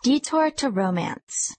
Detour to Romance.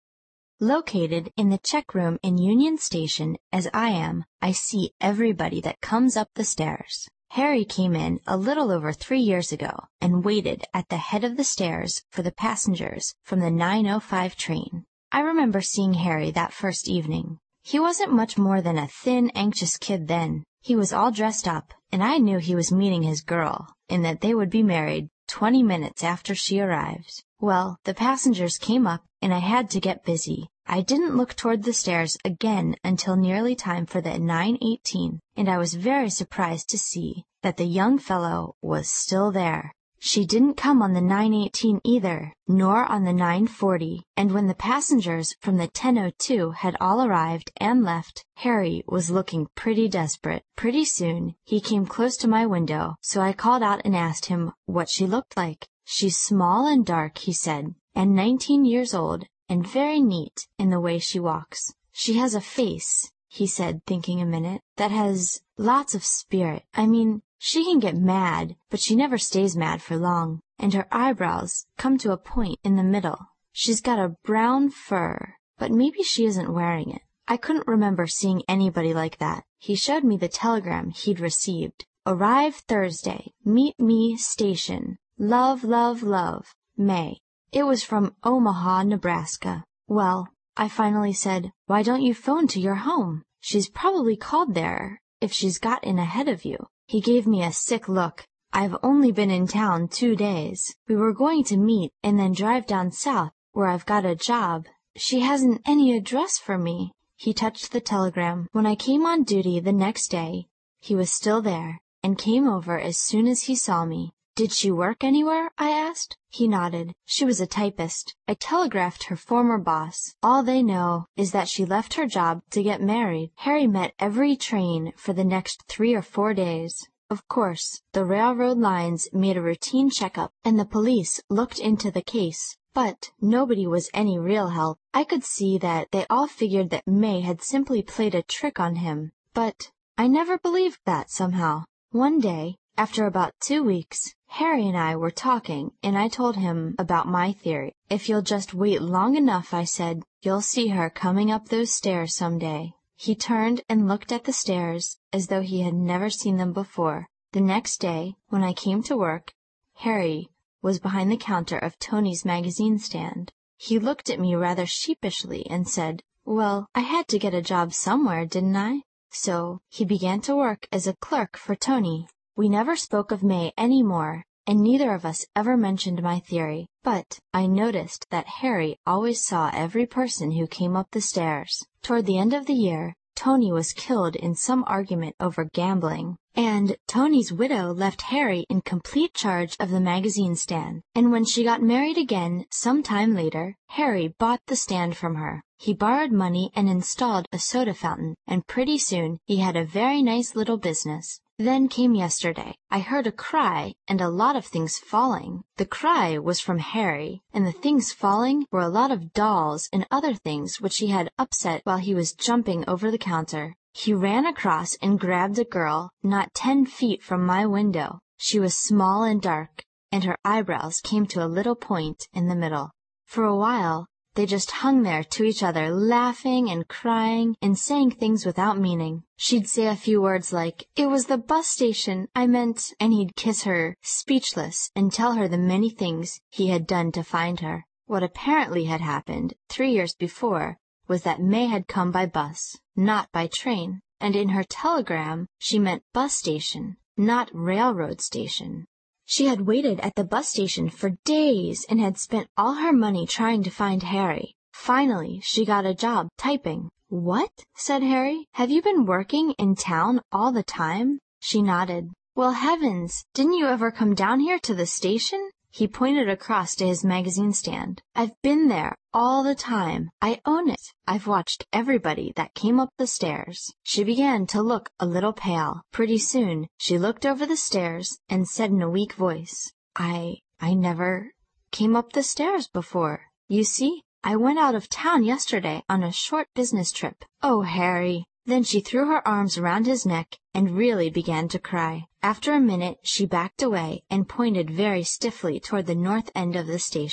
Located in the check room in Union Station, as I am, I see everybody that comes up the stairs. Harry came in a little over 3 years ago and waited at the head of the stairs for the passengers from the 9:05 train. I remember seeing Harry that first evening. He wasn't much more than a thin, anxious kid then. He was all dressed up, and I knew he was meeting his girl, and that they would be married 20 minutes after she arrived. Well, the passengers came up, and I had to get busy. I didn't look toward the stairs again until nearly time for the 9:18, and I was very surprised to see that the young fellow was still there. She didn't come on the 9:18 either, nor on the 9:40, and when the passengers from the 10:02 had all arrived and left, Harry was looking pretty desperate. Pretty soon, he came close to my window, so I called out and asked him what she looked like. "She's small and dark," he said, "and 19 years old, and very neat in the way she walks. She has a face," he said, thinking a minute, "that has lots of spirit. I mean, she can get mad, but she never stays mad for long, and her eyebrows come to a point in the middle. She's got a brown fur, but maybe she isn't wearing it." I couldn't remember seeing anybody like that. He showed me the telegram he'd received. "Arrive Thursday. Meet me station. Love, love, love. May." It was from Omaha, Nebraska. "Well," I finally said, "why don't you phone to your home? She's probably called there if she's got in ahead of you." He gave me a sick look. "I've only been in town 2 days. We were going to meet and then drive down south, where I've got a job. She hasn't any address for me." He touched the telegram. When I came on duty the next day, he was still there and came over as soon as he saw me. "Did she work anywhere?" I asked. He nodded. "She was a typist. I telegraphed her former boss. All they know is that she left her job to get married." Harry met every train for the next 3 or 4 days. Of course, the railroad lines made a routine checkup, and the police looked into the case, but nobody was any real help. I could see that they all figured that May had simply played a trick on him, but I never believed that somehow. One day, after about 2 weeks, Harry and I were talking, and I told him about my theory. "If you'll just wait long enough," I said, "you'll see her coming up those stairs some day." He turned and looked at the stairs as though he had never seen them before. The next day, when I came to work, Harry was behind the counter of Tony's magazine stand. He looked at me rather sheepishly and said, "Well, I had to get a job somewhere, didn't I?" So he began to work as a clerk for Tony. We never spoke of May any more, and neither of us ever mentioned my theory, but I noticed that Harry always saw every person who came up the stairs. Toward the end of the year, Tony was killed in some argument over gambling, and Tony's widow left Harry in complete charge of the magazine stand. And when she got married again some time later, Harry bought the stand from her. He borrowed money and installed a soda fountain, and pretty soon he had a very nice little business. Then came yesterday. I heard a cry and a lot of things falling. The cry was from Harry, and the things falling were a lot of dolls and other things which he had upset while he was jumping over the counter. He ran across and grabbed a girl not 10 feet from my window. She was small and dark, and her eyebrows came to a little point in the middle. For a while, they just hung there to each other, laughing and crying and saying things without meaning. She'd say a few words like, "It was the bus station, I meant," and he'd kiss her, speechless, and tell her the many things he had done to find her. What apparently had happened 3 years before was that May had come by bus, not by train, and in her telegram she meant bus station, not railroad station. She had waited at the bus station for days and had spent all her money trying to find Harry. Finally, she got a job typing. "What?" said Harry. "Have you been working in town all the time?" She nodded. "Well, heavens, didn't you ever come down here to the station?" He pointed across to his magazine stand. "I've been there all the time. I own it. I've watched everybody that came up the stairs." She began to look a little pale. Pretty soon, she looked over the stairs and said in a weak voice, I never came up the stairs before. You see, I went out of town yesterday on a short business trip." "Oh, Harry." Then she threw her arms around his neck and really began to cry. After a minute, she backed away and pointed very stiffly toward the north end of the station.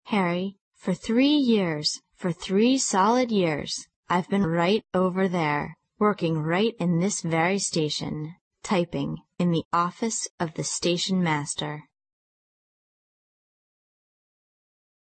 Harry, for 3 years, for 3 solid years, I've been right over there, working right in this very station, typing in the office of the station master.